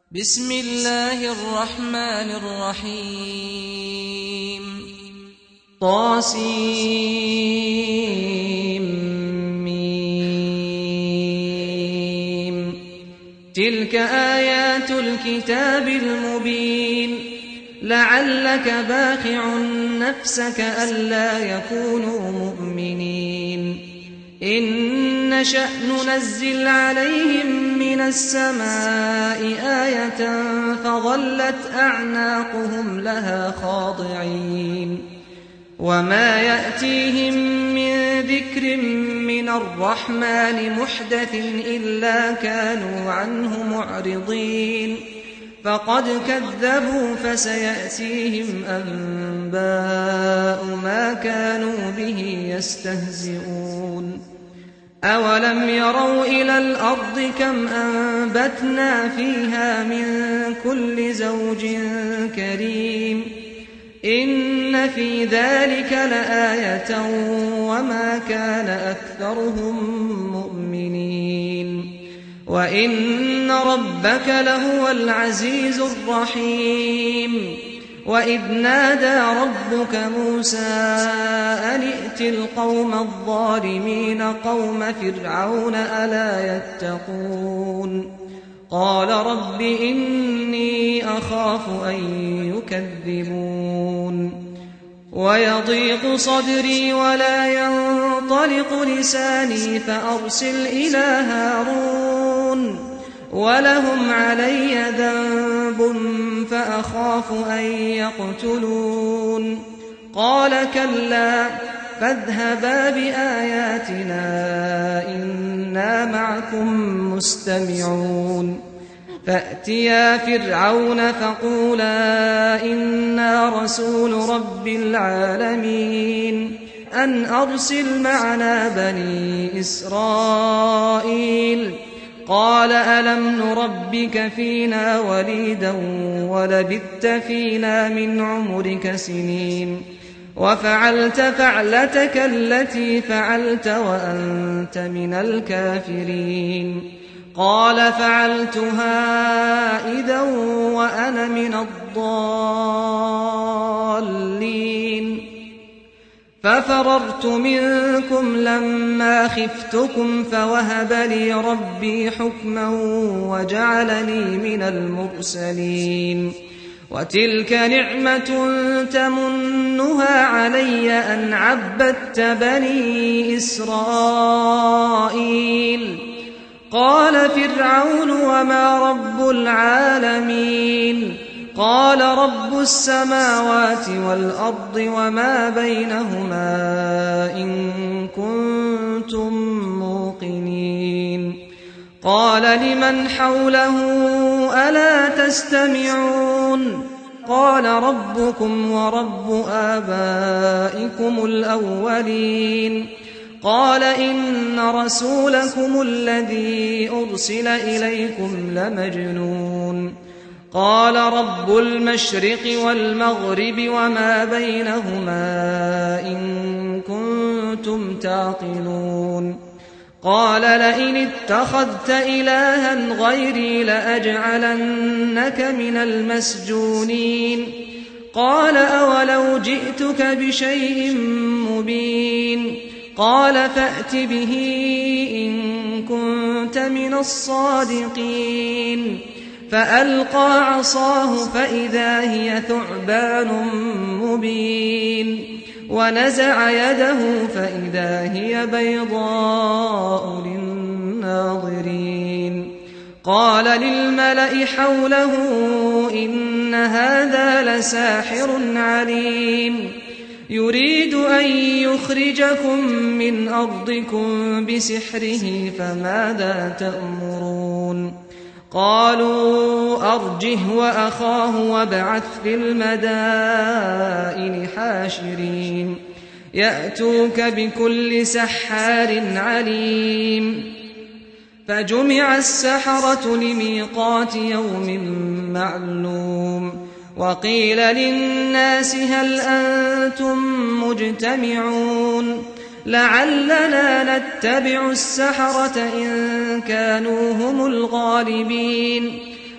بسم الله الرحمن الرحيم طاسيم تلك آيات الكتاب المبين لعلك باخع نفسك ألا يكونوا مؤمنين إن نشأ ننزل عليهم من السماء آية فظلت أعناقهم لها خاضعين وما يأتيهم من ذكر من الرحمن محدث إلا كانوا عنه معرضين فقد كذبوا فسيأتيهم أنباء ما كانوا به يستهزئون أولم يروا إلى الأرض كم أنبتنا فيها من كل زوج كريم إن في ذلك لآية وما كان أكثرهم مؤمنين وإن ربك لهو العزيز الرحيم وإذ نادى ربك موسى أن ائت القوم الظالمين قوم فرعون ألا يتقون قال رب إني أخاف أن يكذبون ويضيق صدري ولا ينطلق لساني فأرسل إلى هارون ولهم علي ذنب فأخاف أن يقتلون قال كلا فاذهبا بآياتنا إنا معكم مستمعون فأتيا فرعون فقولا إنا رسول رب العالمين أن أرسل معنا بني إسرائيل قال ألم نربك فينا وليدا ولبثت فينا من عمرك سنين وفعلت فعلتك التي فعلت وأنت من الكافرين قال فعلتها إذا وأنا من الضالين ففررت منكم لما خفتكم فوهب لي ربي حكما وجعلني من المرسلين وتلك نعمة تمنها علي أن عبدت بني إسرائيل قال فرعون وما رب العالمين قال رب السماوات والأرض وما بينهما إن كنتم موقنين قال لمن حوله ألا تستمعون قال ربكم ورب آبائكم الأولين قال إن رسولكم الذي أرسل إليكم لمجنون قال رب المشرق والمغرب وما بينهما إن كنتم تعقلون قال لئن اتخذت إلها غيري لأجعلنك من المسجونين قال أولو جئتك بشيء مبين قال فأت به إن كنت من الصادقين فألقى عصاه فإذا هي ثعبان مبين ونزع يده فإذا هي بيضاء للناظرين قال للملأ حوله إن هذا لساحر عليم يريد أن يخرجكم من أرضكم بسحره فماذا تأمرون قالوا أرجه وأخاه وابعث في المدائن حاشرين يأتوك بكل سحار عليم فجمع السحرة لميقات يوم معلوم وقيل للناس هل أنتم مجتمعون لعلنا نتبع السحرة إن كانوا هم الغالبين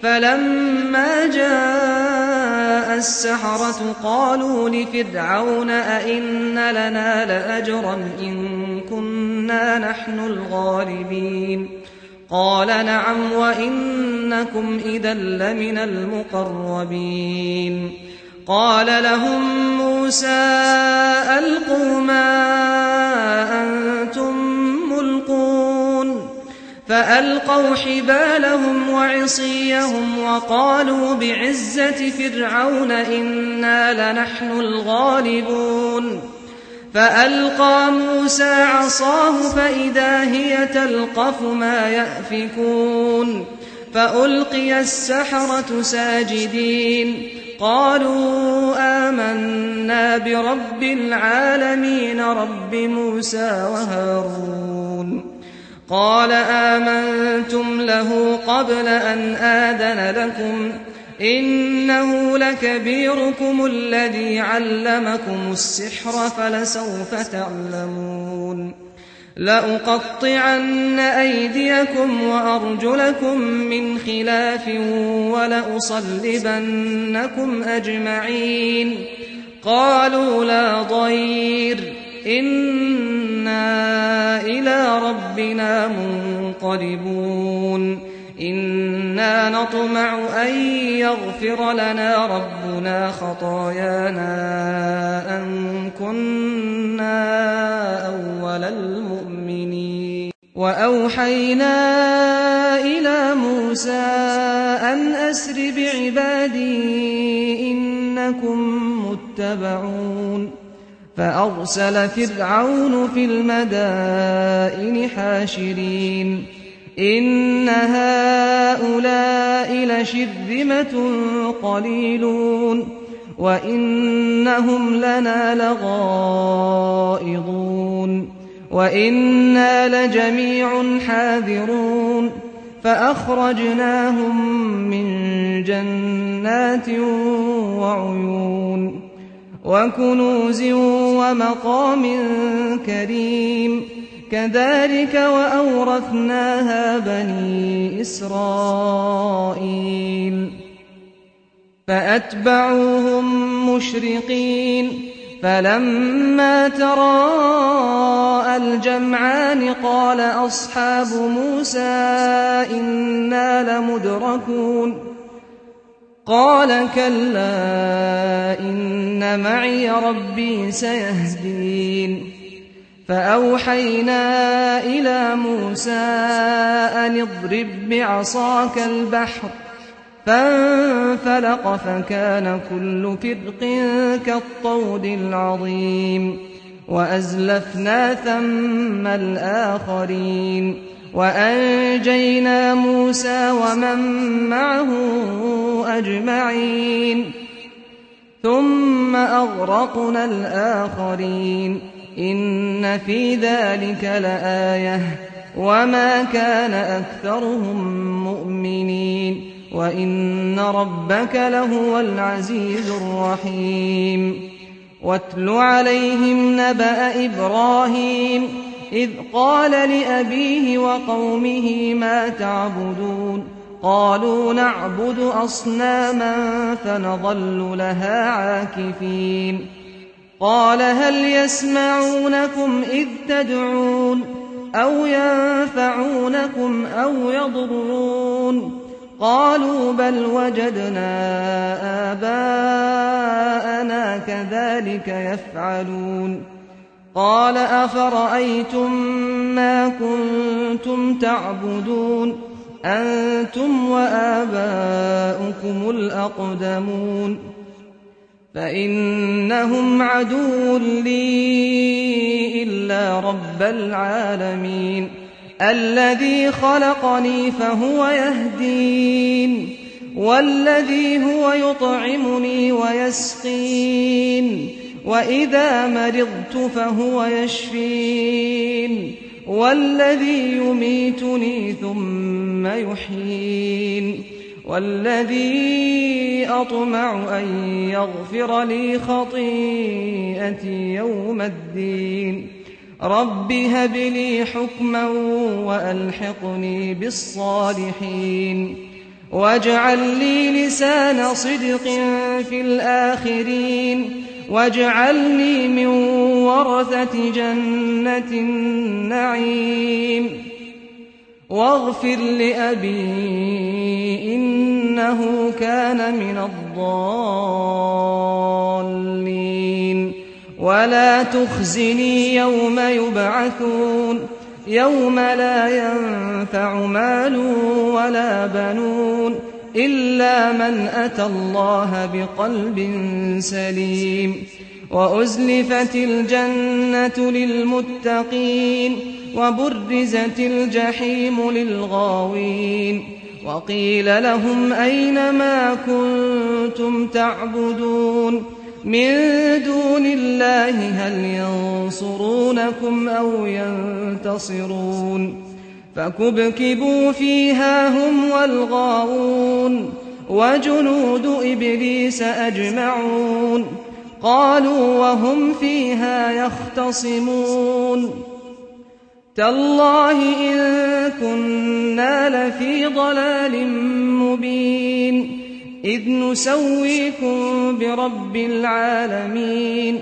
فلما جاء السحرة قالوا لفرعون أئن لنا لأجرا إن كنا نحن الغالبين قال نعم وإنكم إذا لمن المقربين قال لهم موسى ألقوا ما أنتم ملقون فألقوا حبالهم وعصيهم وقالوا بعزة فرعون إنا لنحن الغالبون فألقى موسى عصاه فإذا هي تلقف ما يأفكون فألقي السحرة ساجدين قالوا آمنا برب العالمين رب موسى وهارون قال آمنتم له قبل أن آذن لكم إنه لكبيركم الذي علمكم السحر فلسوف تعلمون لأقطعن أيديكم وأرجلكم من خلاف ولأصلبنكم أجمعين قالوا لا ضير إنا إلى ربنا منقلبون إنا نطمع أن يغفر لنا ربنا خطايانا أن كنا أول المؤمنين وأوحينا إلى موسى أن أسر بعبادي إنكم متبعون فأرسل فرعون في المدائن حاشرين إن هؤلاء لشرذمة قليلون وإنهم لنا لغائظون وإنا لجميع حاذرون فأخرجناهم من جنات وعيون وكنوز ومقام كريم كذلك وأورثناها بني إسرائيل فأتبعوهم مشرقين فلما تراءى الجمعان قال أصحاب موسى إنا لمدركون قال كلا إن معي ربي سيهدين فأوحينا إلى موسى أن اضرب بعصاك البحر فانفلق فكان كل فرق كالطود العظيم وأزلفنا ثم الآخرين وأنجينا موسى ومن معه أجمعين ثم أغرقنا الآخرين إن في ذلك لآية وما كان أكثرهم مؤمنين وإن ربك لهو العزيز الرحيم واتل عليهم نبأ إبراهيم إذ قال لأبيه وقومه ما تعبدون قالوا نعبد أصناما فنظل لها عاكفين قال هل يسمعونكم إذ تدعون أو ينفعونكم أو يضرون قالوا بل وجدنا آباءنا كذلك يفعلون قال أفرأيتم ما كنتم تعبدون أنتم وآباؤكم الأقدمون فإنهم عدو لي إلا رب العالمين الذي خلقني فهو يهدين والذي هو يطعمني ويسقين وإذا مرضت فهو يشفين والذي يميتني ثم يحيين والذي أطمع أن يغفر لي خطيئتي يوم الدين رب هب لي حكما وألحقني بالصالحين واجعل لي لسان صدق في الآخرين واجعلني من ورثة جنة النعيم واغفر لأبي إنه كان من الضالين ولا تخزني يوم يبعثون يوم لا ينفع مال ولا بنون إلا من أتى الله بقلب سليم وأزلفت الجنة للمتقين وبرزت الجحيم للغاوين وقيل لهم أين ما كنتم تعبدون من دون الله هل ينصرونكم أو ينتصرون فكبكبوا فيها هم والغاوون وجنود إبليس أجمعون قالوا وهم فيها يختصمون تالله إن كنا لفي ضلال مبين إذ نسويكم برب العالمين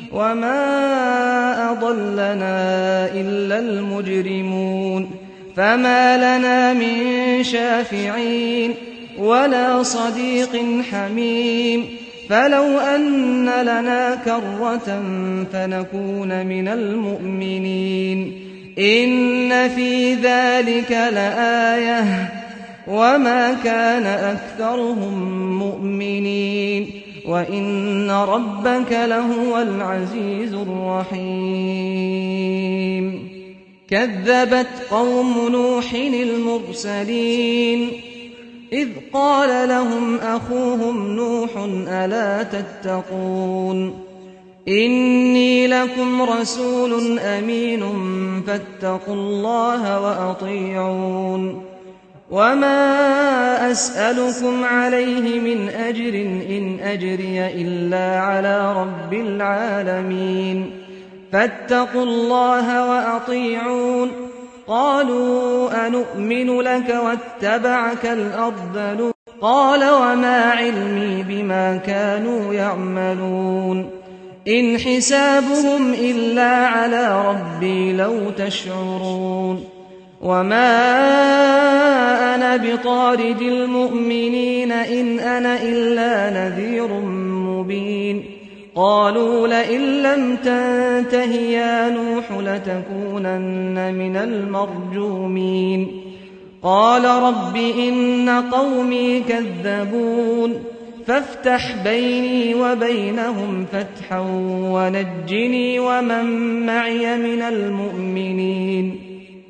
وما أضلنا إلا المجرمون فما لنا من شافعين ولا صديق حميم فلو أن لنا كرة فنكون من المؤمنين إن في ذلك لآية وما كان أكثرهم مؤمنين وإن ربك لهو العزيز الرحيم كذبت قوم نوح المرسلين إذ قال لهم أخوهم نوح ألا تتقون إني لكم رسول أمين فاتقوا الله وأطيعون وما أسألكم عليه من أجر إن أجري إلا على رب العالمين فاتقوا الله وأطيعون قالوا أنؤمن لك واتبعك الأرذلون قال وما علمي بما كانوا يعملون إن حسابهم إلا على ربي لو تشعرون وما أنا بطارد المؤمنين إن أنا إلا نذير مبين قالوا لئن لم تنته يا نوح لتكونن من المرجومين قال رب إن قومي كذبون فافتح بيني وبينهم فتحا ونجني ومن معي من المؤمنين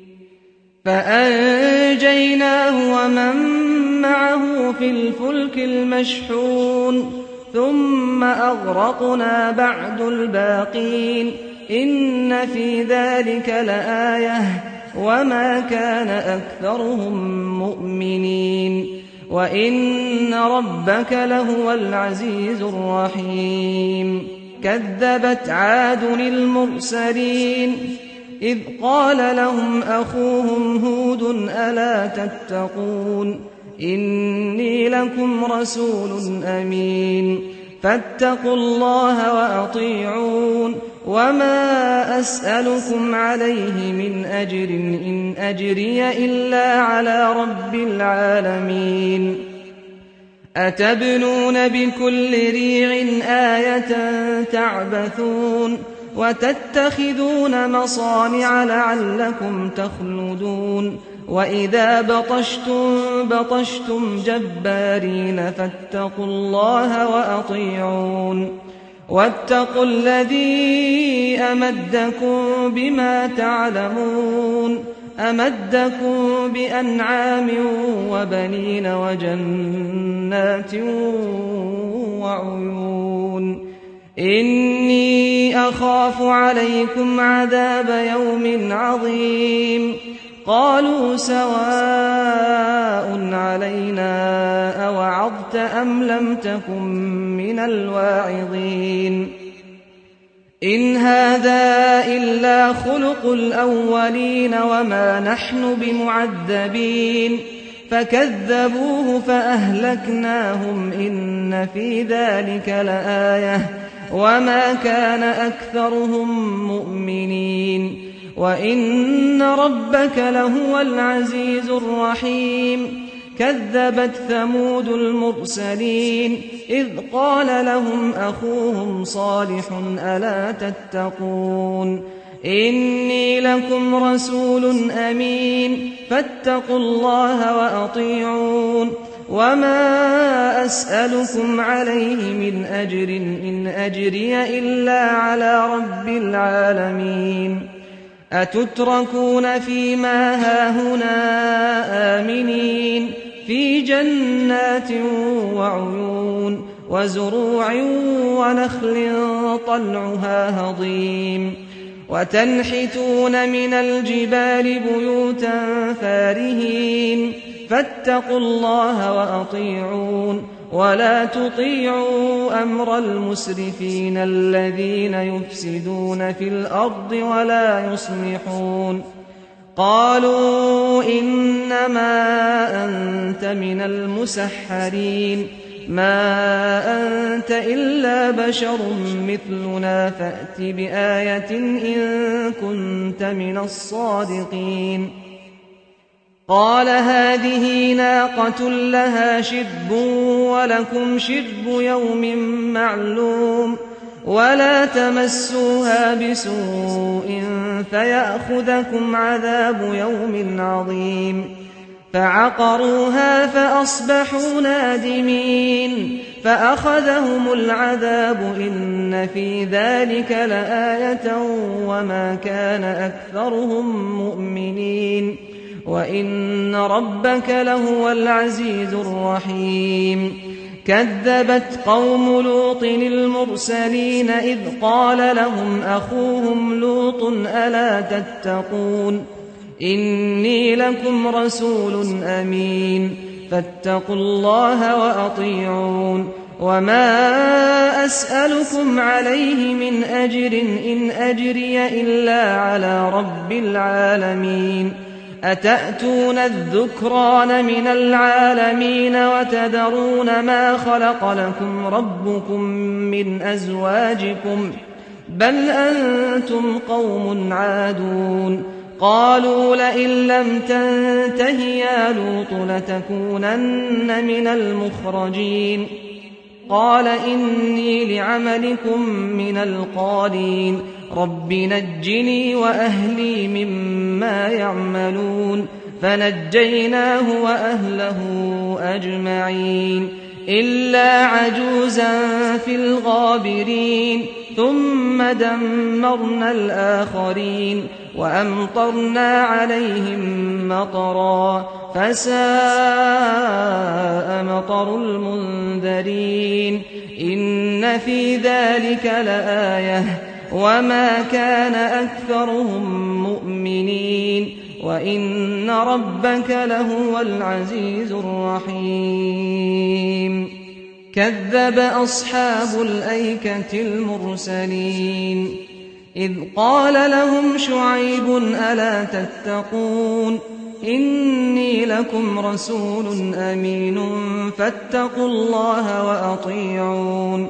فأنجيناه ومن معه في الفلك المشحون ثم أغرقنا بعد الباقين إن في ذلك لآية وما كان أكثرهم مؤمنين وإن ربك لهو العزيز الرحيم كذبت عاد المرسلين إذ قال لهم أخوهم هود ألا تتقون إني لكم رسول أمين فاتقوا الله وأطيعون وما أسألكم عليه من أجر إن أجري إلا على رب العالمين أتبنون بكل ريع آية تعبثون وتتخذون مصانع لعلكم تخلدون وإذا بطشتم جبارين فاتقوا الله وأطيعون واتقوا الذي أمدكم بما تعلمون أمدكم بأنعام وبنين وجنات وعيون إني أخاف عليكم عذاب يوم عظيم قالوا سواء علينا أوعظت أم لم تكن من الواعظين إن هذا إلا خلق الأولين وما نحن بمعذبين فكذبوه فأهلكناهم إن في ذلك لآية وما كان أكثرهم مؤمنين وإن ربك لهو العزيز الرحيم كذبت ثمود المرسلين إذ قال لهم أخوهم صالح ألا تتقون إني لكم رسول أمين فاتقوا الله وأطيعون وما أسألكم عليه من أجر إن أجري إلا على رب العالمين أتتركون فيما هاهنا آمنين في جنات وعيون وزروع ونخل طلعها هضيم وتنحتون من الجبال بيوتا فارهين فاتقوا الله وأطيعون ولا تطيعوا أمر المسرفين الذين يفسدون في الأرض ولا يصلحون قالوا إنما أنت من المسحرين ما أنت إلا بشر مثلنا فأت بآية إن كنت من الصادقين قال هذه ناقة لها شرب ولكم شرب يوم معلوم ولا تمسوها بسوء فيأخذكم عذاب يوم عظيم فعقروها فأصبحوا نادمين فأخذهم العذاب إن في ذلك لآية وما كان أكثرهم مؤمنين وإن ربك لهو العزيز الرحيم كذبت قوم لوط المرسلين إذ قال لهم أخوهم لوط ألا تتقون إني لكم رسول أمين فاتقوا الله وأطيعون وما أسألكم عليه من أجر إن أجري إلا على رب العالمين أتأتون الذكران من العالمين وتذرون ما خلق لكم ربكم من أزواجكم بل أنتم قوم عادون قالوا لئن لم تنته يا لوط لتكونن من المخرجين قال إني لعملكم من القالين رب نجني وأهلي مما يعملون فنجيناه وأهله أجمعين إلا عجوزا في الغابرين ثم دمرنا الآخرين وأمطرنا عليهم مطرا فساء مطر المنذرين إن في ذلك لآية وما كان أكثرهم مؤمنين وإن ربك لهو العزيز الرحيم كذب أصحاب الأيكة المرسلين إذ قال لهم شعيب ألا تتقون إني لكم رسول أمين فاتقوا الله وأطيعون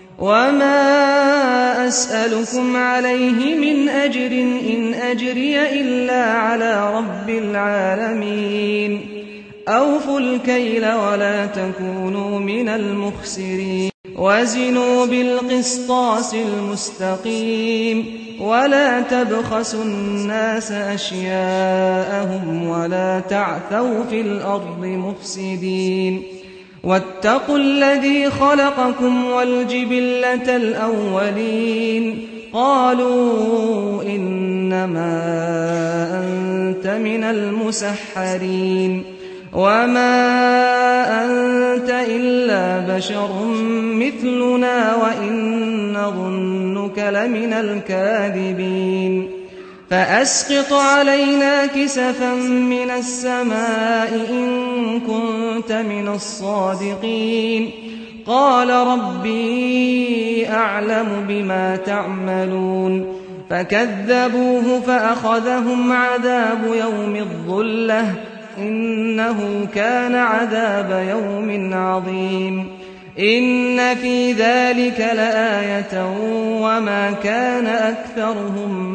وما أسألكم عليه من أجر إن أجري إلا على رب العالمين أوفوا الكيل ولا تكونوا من المخسرين وزنوا بالقسطاس المستقيم ولا تبخسوا الناس أشياءهم ولا تعثوا في الأرض مفسدين واتقوا الذي خلقكم والجبلة الأولين قالوا إنما أنت من المسحرين وما أنت إلا بشر مثلنا وإن نظنك لمن الكاذبين فأسقط علينا كسفا من السماء إن كنت من الصادقين قال ربي أعلم بما تعملون فكذبوه فأخذهم عذاب يوم الظلة إنه كان عذاب يوم عظيم إن في ذلك لآية وما كان أكثرهم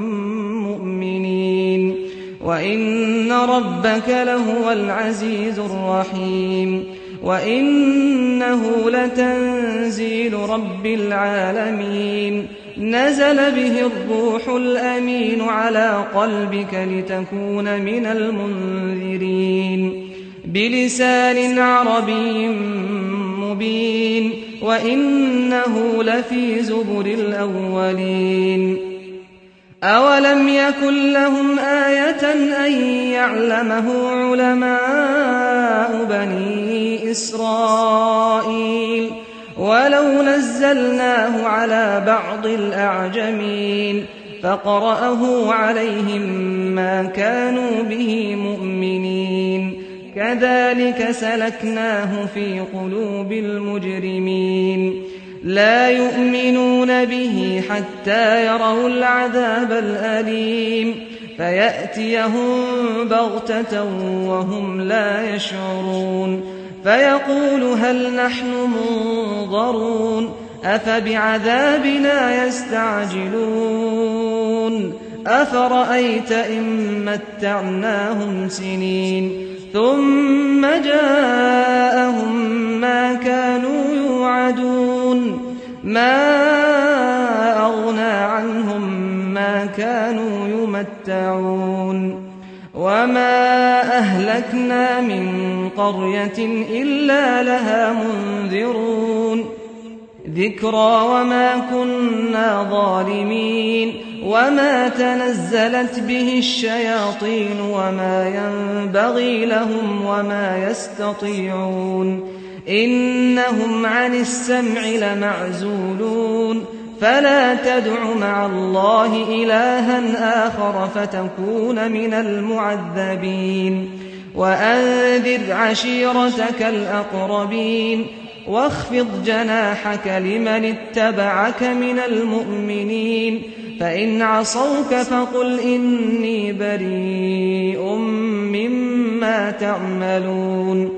مؤمنين وإن ربك لهو العزيز الرحيم وإنه لتنزيل رب العالمين نزل به الروح الأمين على قلبك لتكون من المنذرين بلسان عربي مبين وإنه لفي زبر الأولين أولم يكن لهم آية أن يعلمه علماء بني إسرائيل ولو نزلناه على بعض الأعجمين فقرأه عليهم ما كانوا به مؤمنين كذلك سلكناه في قلوب المجرمين لا يؤمنون به حتى يروا العذاب الأليم فيأتيهم بغتة وهم لا يشعرون فيقول هل نحن منظرون أفبعذابنا يستعجلون أفرأيت إن متعناهم سنين ثم جاءهم ما كانوا يوعدون ما أغنى عنهم ما كانوا يمتعون وما أهلكنا من قرية إلا لها منذرون ذكرى وما كنا ظالمين وما تنزلت به الشياطين وما ينبغي لهم وما يستطيعون إنهم عن السمع لمعزولون فلا تدع مع الله إلها آخر فتكون من المعذبين وأنذر عشيرتك الأقربين واخفض جناحك لمن اتبعك من المؤمنين فإن عصوك فقل إني بريء مما تعملون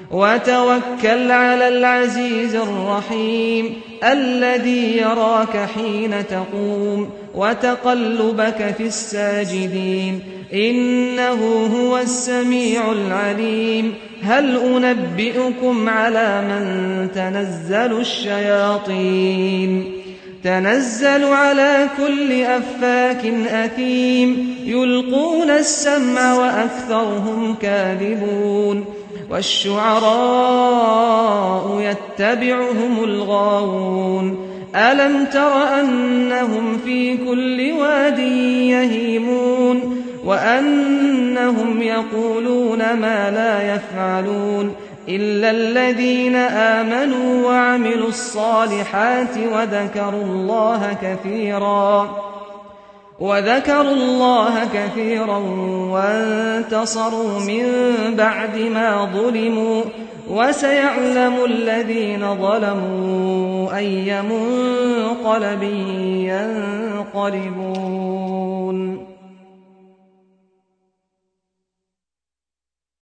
وتوكل على العزيز الرحيم الذي يراك حين تقوم وتقلبك في الساجدين إنه هو السميع العليم هل أنبئكم على من تنزل الشياطين تنزل على كل أفاك أثيم يلقون السمع وأكثرهم كاذبون والشعراء يتبعهم الغاوون ألم تر أنهم في كل واد يهيمون وأنهم يقولون ما لا يفعلون إلا الذين آمنوا وعملوا الصالحات وذكروا الله كثيرا وانتصروا من بعد ما ظلموا وسيعلم الذين ظلموا أي منقلب ينقلبون